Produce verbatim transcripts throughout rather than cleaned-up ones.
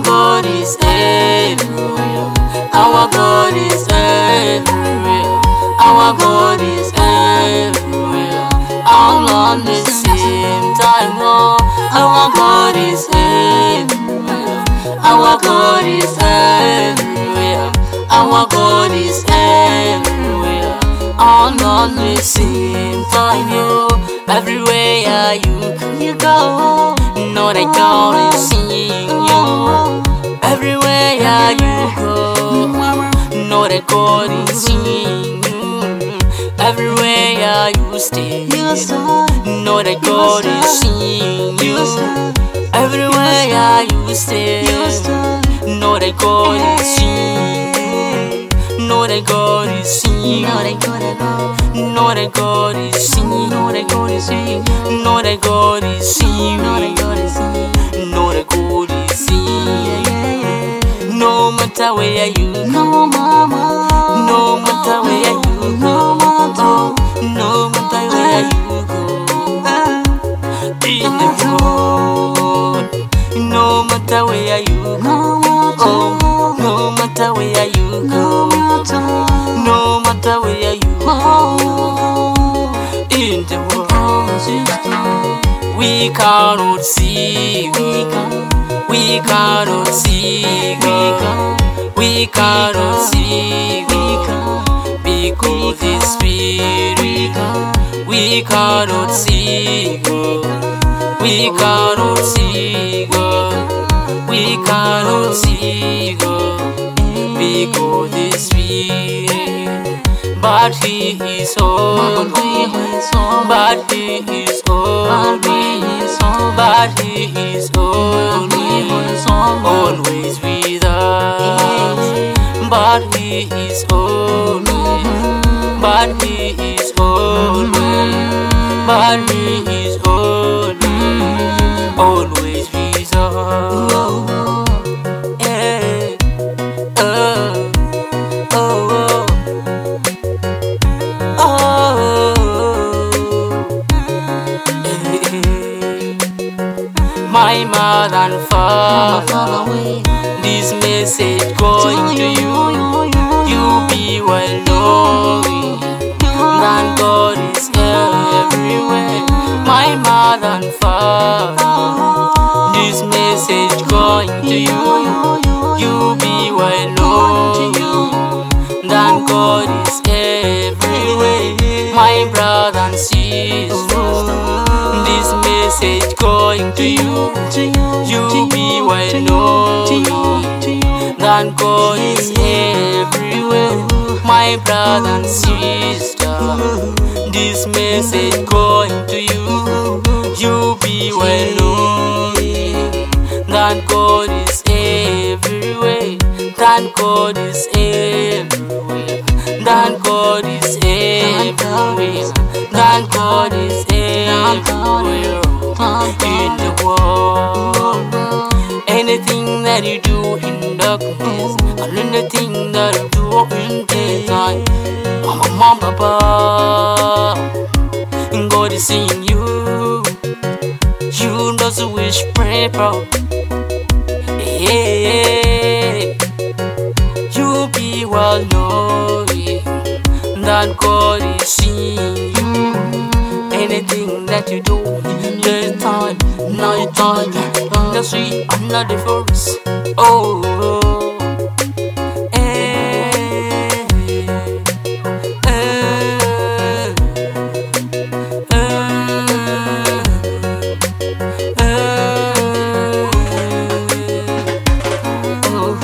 God is everywhere. Our God is everywhere. Our God is everywhere. All on the same time. Oh, our God is everywhere. Our God is everywhere. Our God is everywhere. All on the same time. Oh, everywhere you you go, know that God is seeing you. Everywhere you go, know that God is seeing you. Everywhere you stay, know that God is seeing you. Everywhere you stay, know that God is seeing you. Know that God is seeing you. Know that God is seeing you. Know that God is seeing you. Know that God is seeing you. Know that God is seeing you. Know that God is seeing you. No matter where you go, no matter where you go, no matter where you go in the world, no matter where you go, oh, no matter where you go, no matter where you go in the world, we cannot see God. We cannot see God. We cannot see God because His Spirit. We cannot see God. We cannot see God. We cannot see God because His Spirit. But He is holy. But He is holy. But He is holy. Always with us. But He is holy. But He is holy. But He is holy. Always with us. Yeah. Oh. Oh. Oh. My mother and father, this message going to you. You be well knowing that God is everywhere. My mother and father, this message going to you. You be well knowing that God is everywhere. My brother and sister, this message going to you. You be well knowing that God is everywhere. My brother and sister, this message going to you. You be well knowing that God is everywhere. That God is everywhere. That God is everywhere. That God is everywhere in the world. Anything that you do in darkness, and anything that you do in daytime, Mama, Mama, Papa, God is seeing you. You just wish, pray, proud. Yeah, you be well knowing that God is seeing you. Anything that you do, daytime, nighttime, in the street, under the forest. Oh, eh, eh, eh, eh, oh.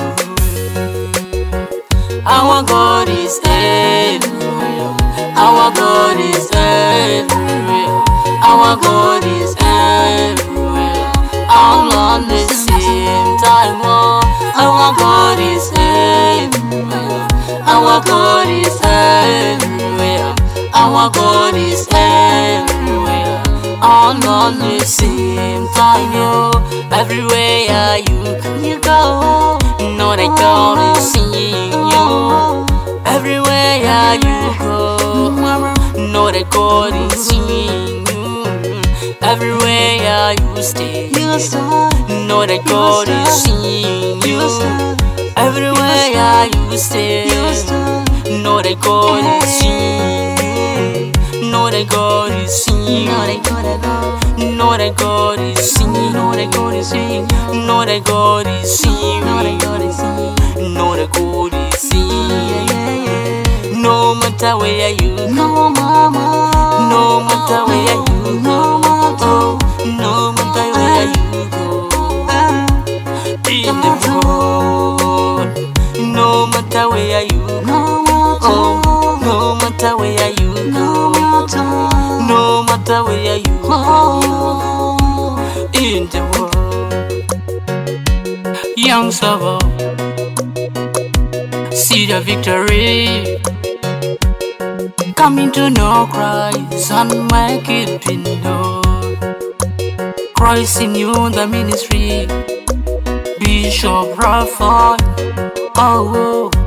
Our God is everywhere. Our God is everywhere. Our God is everywhere. All on the same time. Oh, our God is everywhere. Our God is everywhere. Our God is everywhere. All on the same time. Oh, everywhere you you go, know that God is seeing you. Everywhere you go, know that God is seeing you. Everywhere you stay, know that God is seeing Everywhere you stay, know that God is seeing you. Know that God is seeing you. Know that God is seeing you. Know that God is seeing you. Know that God is seeing you. Know that God is seeing you. No matter where you go, no matter where you go, no matter where you go, in the road, no matter where you go, no matter where you go, no matter where you go, in the world, young Savo, see the victory. Coming to know Christ and my keeping door. Christ in you, the ministry. Bishop Raphael, oh,